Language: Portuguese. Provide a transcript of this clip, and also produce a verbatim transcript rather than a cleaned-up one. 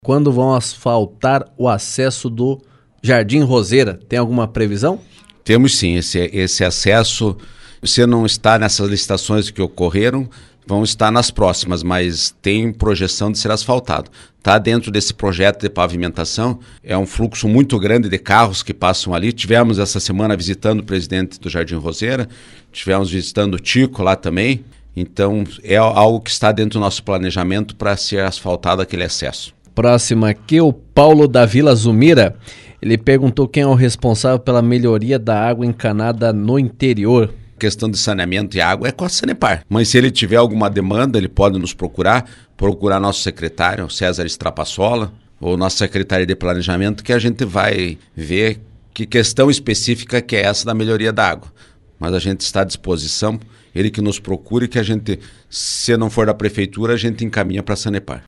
Quando vão asfaltar o acesso do Jardim Roseira? Tem alguma previsão? Temos sim, esse, esse acesso, se não está nessas licitações que ocorreram, vão estar nas próximas, mas tem projeção de ser asfaltado. Está dentro desse projeto de pavimentação, é um fluxo muito grande de carros que passam ali. Tivemos essa semana visitando o presidente do Jardim Roseira, tivemos visitando o Tico lá também, então é algo que está dentro do nosso planejamento para ser asfaltado aquele acesso. Próximo aqui, o Paulo da Vila Zumira. Ele perguntou quem é o responsável pela melhoria da água encanada no interior. Questão de saneamento e água é com a Sanepar. Mas se ele tiver alguma demanda, ele pode nos procurar, procurar nosso secretário, César Strapassola, ou nosso secretário de planejamento, que a gente vai ver que questão específica que é essa da melhoria da água. Mas a gente está à disposição, ele que nos procure, que a gente, se não for da prefeitura, a gente encaminha para a Sanepar.